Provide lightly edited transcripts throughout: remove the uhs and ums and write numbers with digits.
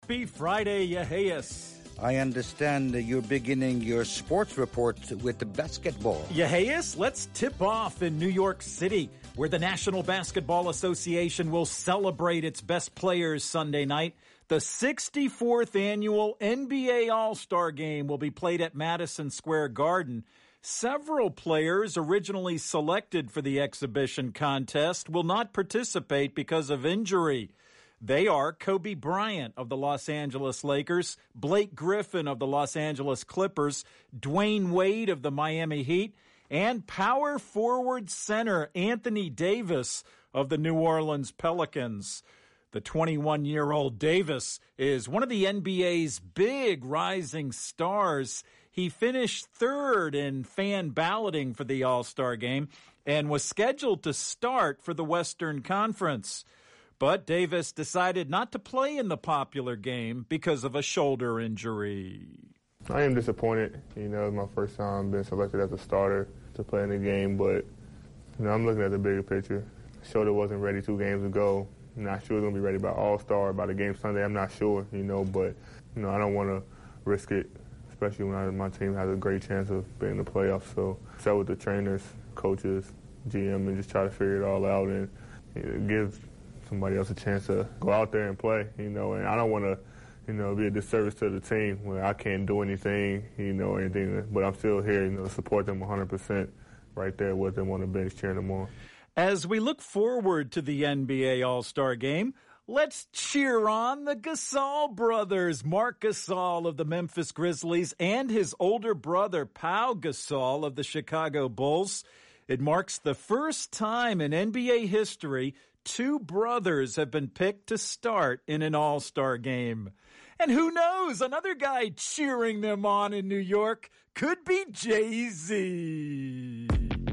Happy Friday, Yaheus. I understand that you're beginning your sports report with the basketball. Yaheus, let's tip off in New York City, where the National Basketball Association will celebrate its best players Sunday night. The 64th annual NBA All-Star Game will be played at Madison Square Garden. Several players originally selected for the exhibition contest will not participate because of injury. They are Kobe Bryant of the Los Angeles Lakers, Blake Griffin of the Los Angeles Clippers, Dwayne Wade of the Miami Heat, and power forward center Anthony Davis of the New Orleans Pelicans. The 21-year-old Davis is one of the NBA's big rising stars. He finished third in fan balloting for the All-Star Game and was scheduled to start for the Western Conference. But Davis decided not to play in the popular game because of a shoulder injury. I am disappointed. It's my first time being selected as a starter to play in the game, but I'm looking at the bigger picture. Shoulder wasn't ready 2 games ago. I'm not sure it's going to be ready by All-Star, by the game Sunday. I'm not sure, but I don't want to risk it, especially when my team has a great chance of being in the playoffs. So sit with the trainers, coaches, GM, and just try to figure it all out and give somebody else a chance to go out there and play, and I don't want to, be a disservice to the team when I can't do anything, but I'm still here, to support them 100% right there with them on the bench cheering them on. As we look forward to the NBA All-Star Game, let's cheer on the Gasol brothers, Marc Gasol of the Memphis Grizzlies and his older brother, Pau Gasol of the Chicago Bulls. It marks the first time in NBA history 2 brothers have been picked to start in an All-Star game. And who knows, another guy cheering them on in New York could be Jay-Z.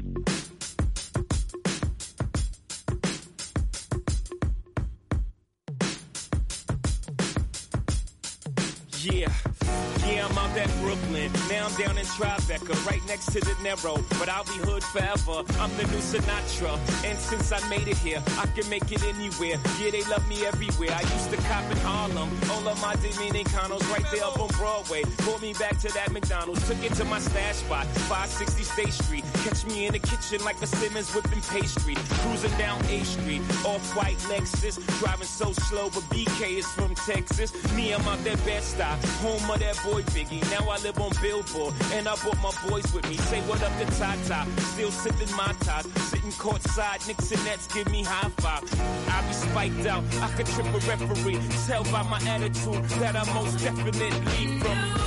Yeah, I'm out at Brooklyn. Now I'm down in Tribeca, right next to the Narrow. But I'll be hood forever. I'm the new Sinatra. And since I made it here, I can make it anywhere. Yeah, they love me everywhere. I used to cop in Harlem. All of my Dominicanos right there up on Broadway. Pulled me back to that McDonald's. Took it to my stash spot, 560 State Street. Catch me in the kitchen like a Simmons whipping pastry. Cruising down A Street, off-white Lexus. Driving so slow, but BK is from Texas. Me, I'm out that Bed-Stuy, home of that boy Biggie. Now I live on Billboard, and I brought my boys with me. Say what up to Tata, still sipping my ties. Sitting courtside, Knicks and Nets give me high five. I be spiked out, I could trip a referee. Tell by my attitude that I most definitely from.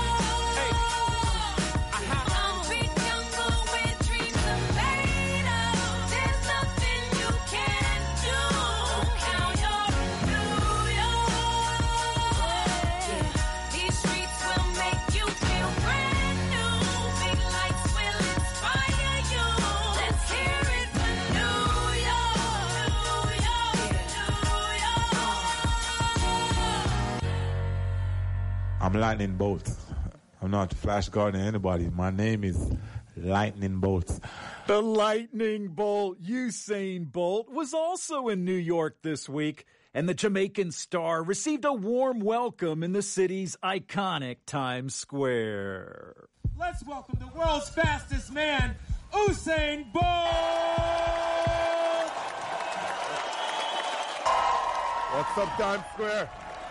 I'm Lightning Bolt. I'm not Flash Gordon or anybody. My name is Lightning Bolt. The Lightning Bolt, Usain Bolt, was also in New York this week, and the Jamaican star received a warm welcome in the city's iconic Times Square. Let's welcome the world's fastest man, Usain Bolt! What's up, Times Square?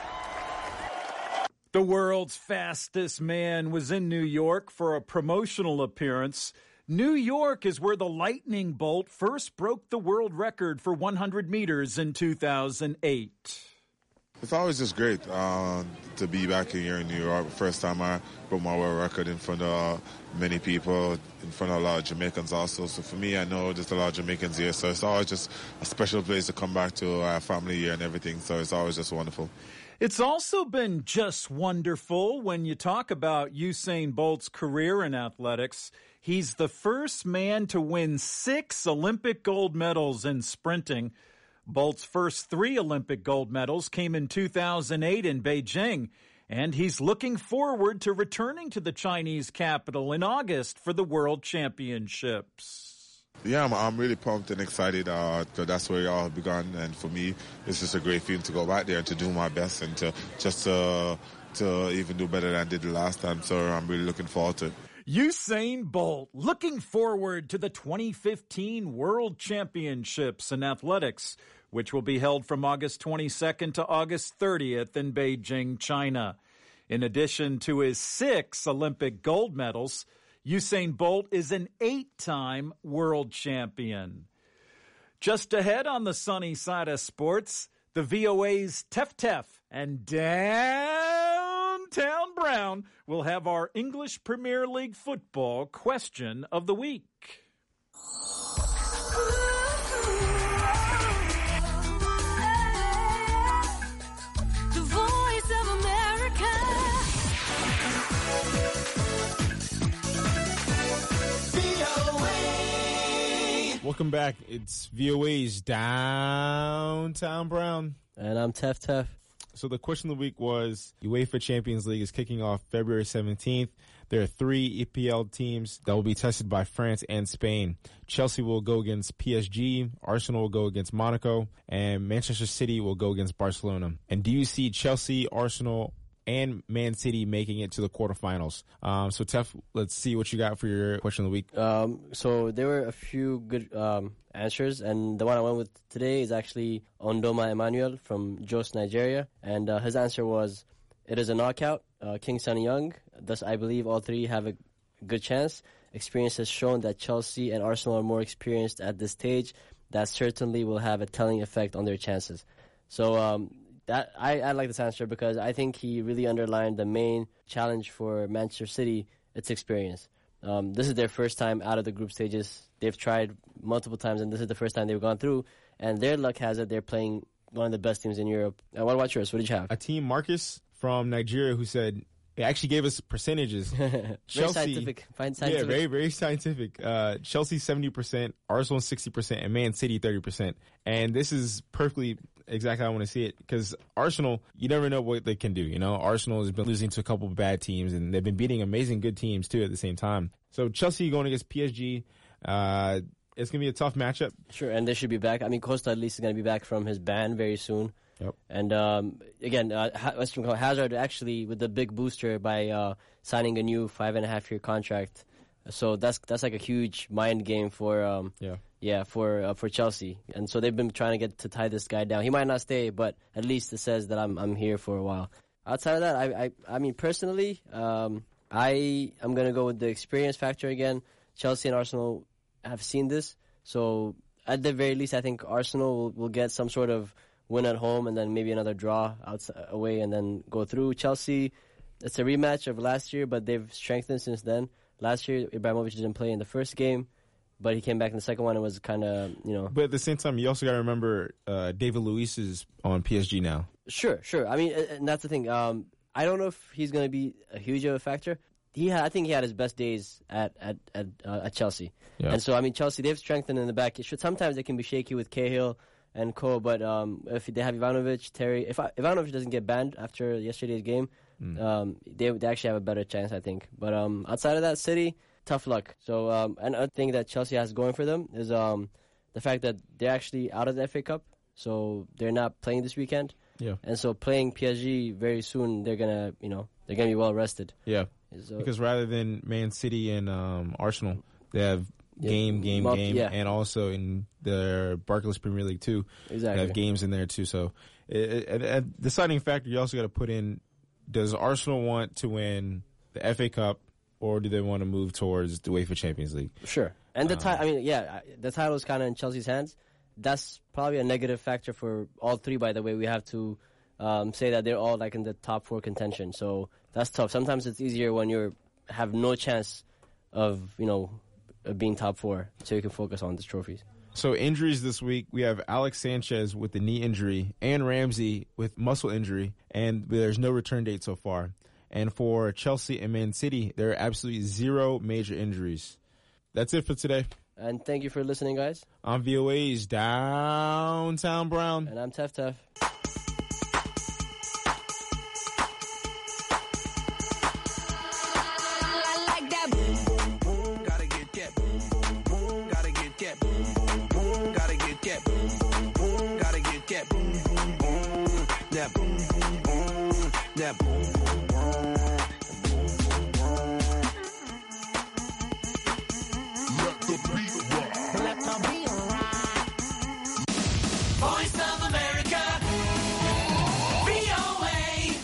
The world's fastest man was in New York for a promotional appearance. New York is where the Lightning Bolt first broke the world record for 100 meters in 2008. It's always just great to be back here in New York. First time I broke my world record in front of many people, in front of a lot of Jamaicans also. So for me, I know just a lot of Jamaicans here. So it's always just a special place to come back to our family here and everything. So it's always just wonderful. It's also been just wonderful when you talk about Usain Bolt's career in athletics. He's the first man to win 6 Olympic gold medals in sprinting. Bolt's first 3 Olympic gold medals came in 2008 in Beijing, and he's looking forward to returning to the Chinese capital in August for the World Championships. Yeah, I'm really pumped and excited because that's where it all begun. And for me, it's just a great feeling to go back there and to do my best and to even do better than I did the last time. So I'm really looking forward to it. Usain Bolt looking forward to the 2015 World Championships in athletics, which will be held from August 22nd to August 30th in Beijing, China. In addition to his 6 Olympic gold medals, Usain Bolt is an 8-time world champion. Just ahead on the sunny side of sports, the VOA's Tef Tef and Downtown Brown will have our English Premier League football question of the week. The Voice of America. Welcome back. It's VOA's Downtown Brown. And I'm Tef Tef. So the question of the week was, UEFA Champions League is kicking off February 17th. There are 3 EPL teams that will be tested by France and Spain. Chelsea will go against PSG, Arsenal will go against Monaco, and Manchester City will go against Barcelona. And do you see Chelsea, Arsenal, and Man City making it to the quarterfinals? So, Tef, let's see what you got for your question of the week. So there were a few good answers, and the one I went with today is actually Ondoma Emmanuel from Jos, Nigeria. And his answer was, it is a knockout, King Son Young. Thus, I believe all 3 have a good chance. Experience has shown that Chelsea and Arsenal are more experienced at this stage. That certainly will have a telling effect on their chances. So, that I like this answer because I think he really underlined the main challenge for Manchester City, its experience. This is their first time out of the group stages. They've tried multiple times, and this is the first time they've gone through. And their luck has it they're playing one of the best teams in Europe. What about yours? What did you have? A team, Marcus from Nigeria, who said, it actually gave us percentages. Very scientific. Yeah, very, very scientific. Chelsea 70%, Arsenal 60%, and Man City 30%. And this is perfectly exactly how I want to see it, because Arsenal, you never know what they can do. You know, Arsenal has been losing to a couple of bad teams, and they've been beating amazing good teams too at the same time. So Chelsea going against PSG, it's going to be a tough matchup. Sure, and they should be back. I mean, Costa at least is going to be back from his ban very soon. Yep. And again, Hazard actually with the big booster by signing a new 5.5-year contract. So that's like a huge mind game for for Chelsea. And so they've been trying to get to tie this guy down. He might not stay, but at least it says that I'm here for a while. Outside of that, I mean personally, I'm gonna go with the experience factor again. Chelsea and Arsenal have seen this, so at the very least, I think Arsenal will get some sort of win at home and then maybe another draw away and then go through. Chelsea, it's a rematch of last year, but they've strengthened since then. Last year, Ibrahimovic didn't play in the first game, but he came back in the second one and was kind of, But at the same time, you also got to remember David Luiz is on PSG now. Sure. I mean, and that's the thing. I don't know if he's going to be a huge of a factor. I think he had his best days at Chelsea. Yeah. And so, I mean, Chelsea, they've strengthened in the back. Sometimes they can be shaky with Cahill and co, but if they have Ivanovic, Terry, if Ivanovic doesn't get banned after yesterday's game, they actually have a better chance, I think. But outside of that, City, tough luck. So another thing that Chelsea has going for them is the fact that they're actually out of the FA Cup, so they're not playing this weekend. Yeah. And so playing PSG very soon, they're gonna be well rested. Yeah. So, because rather than Man City and Arsenal, they have game, and also in the Barclays Premier League too. Exactly. They have games in there too. So, a deciding factor you also got to put in: does Arsenal want to win the FA Cup, or do they want to move towards the UEFA Champions League? Sure. And the title is kind of in Chelsea's hands. That's probably a negative factor for all 3. By the way, we have to say that they're all like in the top 4 contention. So that's tough. Sometimes it's easier when you have no chance of being top 4, so you can focus on the trophies. So injuries this week, we have Alex Sanchez with the knee injury and Ramsey with muscle injury, and there's no return date so far. And for Chelsea and Man City, there are absolutely 0 major injuries. That's it for today. And thank you for listening, guys. I'm VOA's Downtown Brown. And I'm Tef Tef. that boom, boom, boom. Boom, boom, boom. Let the beat rock. Let the beat rock. Voice of America, VOA,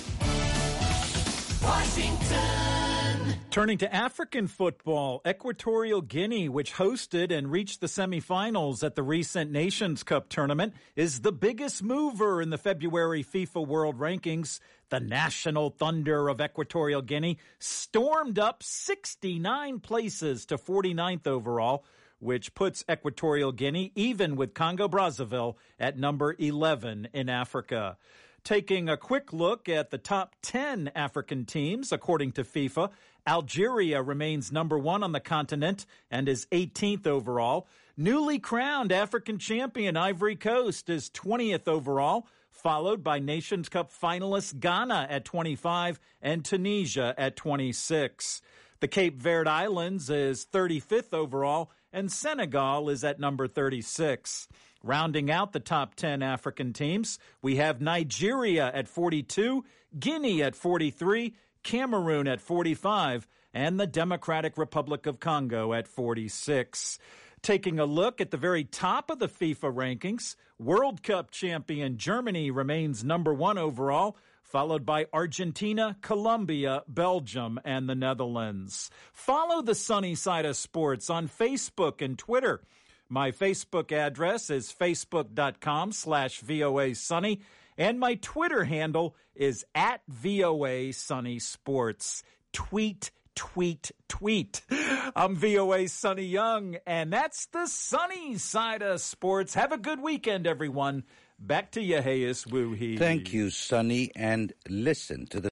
Washington. Turning to African football, Equatorial Guinea, which hosted and reached the semifinals at the recent Nations Cup tournament, is the biggest mover in the February FIFA World Rankings. The National Thunder of Equatorial Guinea stormed up 69 places to 49th overall, which puts Equatorial Guinea even with Congo-Brazzaville at number 11 in Africa. Taking a quick look at the top 10 African teams, according to FIFA, Algeria remains number 1 on the continent and is 18th overall. Newly crowned African champion Ivory Coast is 20th overall, followed by Nations Cup finalists Ghana at 25 and Tunisia at 26. The Cape Verde Islands is 35th overall, and Senegal is at number 36. Rounding out the top 10 African teams, we have Nigeria at 42, Guinea at 43, Cameroon at 45, and the Democratic Republic of Congo at 46. Taking a look at the very top of the FIFA rankings, World Cup champion Germany remains number 1 overall, followed by Argentina, Colombia, Belgium, and the Netherlands. Follow the Sunny Side of Sports on Facebook and Twitter. My Facebook address is facebook.com/VOA Sunny, and my Twitter handle is @VOA Sunny Sports. Tweet, tweet, tweet. I'm VOA Sunny Young, and that's the Sunny Side of Sports. Have a good weekend, everyone. Back to you, Hayes Woohee. Thank you, Sonny, and listen to the